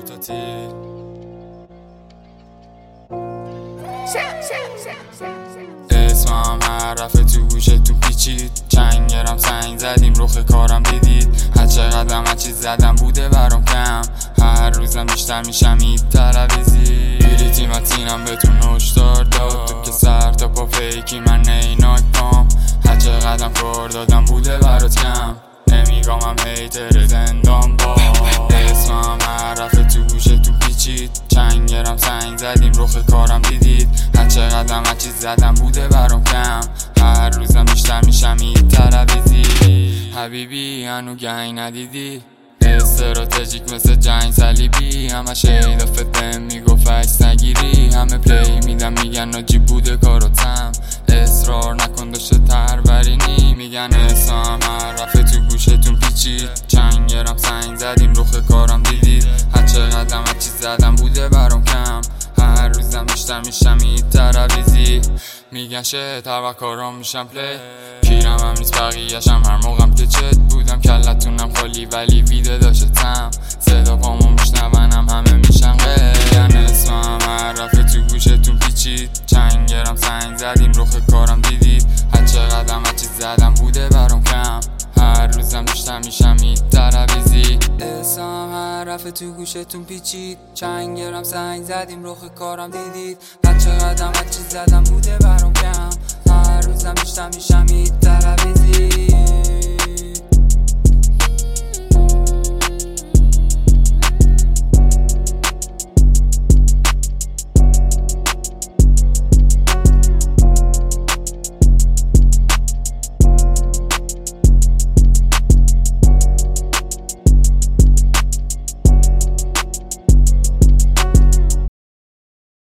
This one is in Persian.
تا تیر اسمم هر رفت تو گوشتون پیچید چنگرم سنگ زدیم رخ کارم دیدید هر چقدرم هر چیز زدم بوده برام کم هر روزم بیشتر میشم این تلویزی بیریتی متینم بهتون هشدار داد تو که سر تا پا فیکی من ایناک پام هر چقدرم کار دادم بوده برات کم نمیگامم هیتر زندان با اسمم هر رفت تو گوشتون پیچید چنگرم سنگ زدیم رخ کارم دیدید هر چقدرم هر چیز زدم بوده برام کم هر روزم بیشتر میشم این تلویزی حبیبی هنو گنگ ندیدی استراتژیک مثل جنگ صلیبی همه شیدا فتم میگفت عکس نگیری همه پلی میدم میگن ناجی بوده کاراتم اصرار نکن داشته ترورینی میگن اسم هر رفت تو گوشتون پیچید چنگرم سنگ زدیم رخ کارم دیدید هر چقدرم هر چیز زدم بوده برام کم هر روزم بیشتر میشم این ترویزی میگن شت هر کارام میشم پلی کیرم هم نیست بقیهشم هر موقعم که چت بودم کلتونم خالی ولی ویده داشتم صدا پامو میشنونم همه میشن غیر اسمم هر رفت تو گوشتون پیچید چنگرم سنگ زدیم رخ کارم دیدید هر چقدرم هر چیز زدم بوده برام کم هر روزم بیشتر میشم این تلویزی اسمم هر رفت تو گوشتون پیچید چنگرم سنگ زدیم رخ کارم دیدید هر چقدرم هر چیز زدم بوده برام کم هر روزم بیشتر میشم این تلویزی